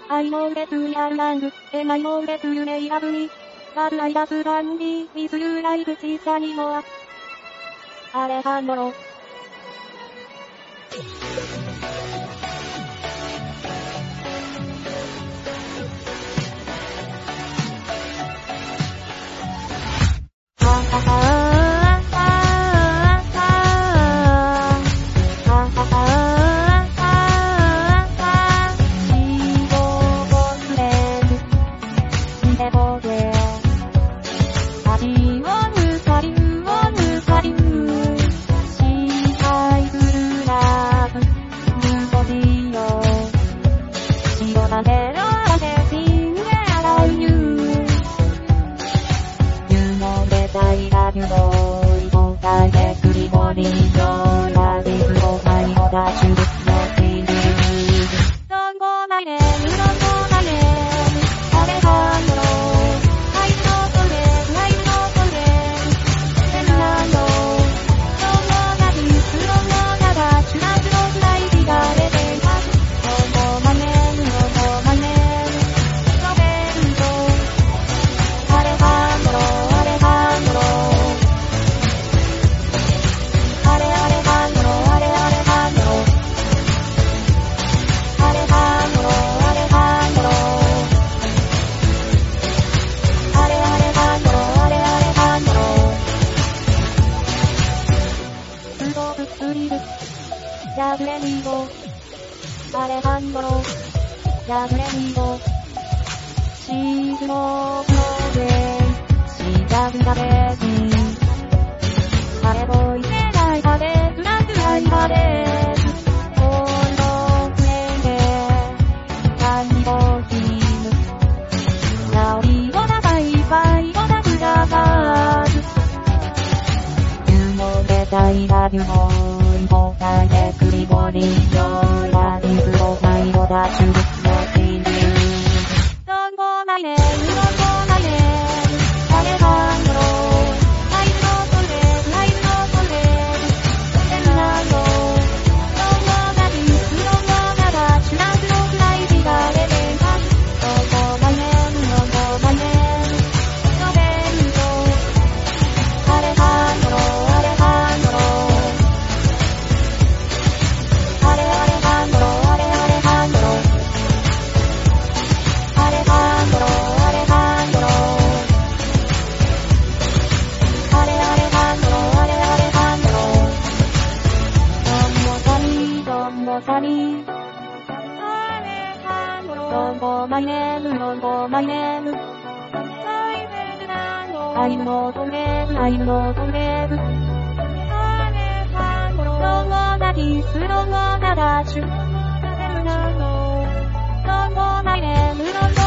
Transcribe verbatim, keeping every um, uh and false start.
I know that we are young, and I know that you may love me. But I just can't be with you like this anymore. アレハンドロ。やぶれにごアレハンドロやぶれにごシーズのプロでシーザブダベジあれボイセライバデスラスライバデスオールドプレイでカンニボーキムナオリオダバイバイオダブダバーズ You know that I love you more Everybody know that is all I know that you look nothing new. Don't go my name, don't go my name. Alejandro, I'm not alone, I'm not alone. Fernando, don't go that is, don't go that you not look like the Alejandro. Don't go my name, don't go my name. Roberto, Alejandro, Alejandro. Don't go my name, don't go my name. I'm not alone, I'm not alone. Don't go that is, don't go that you. Don't go my name, don't go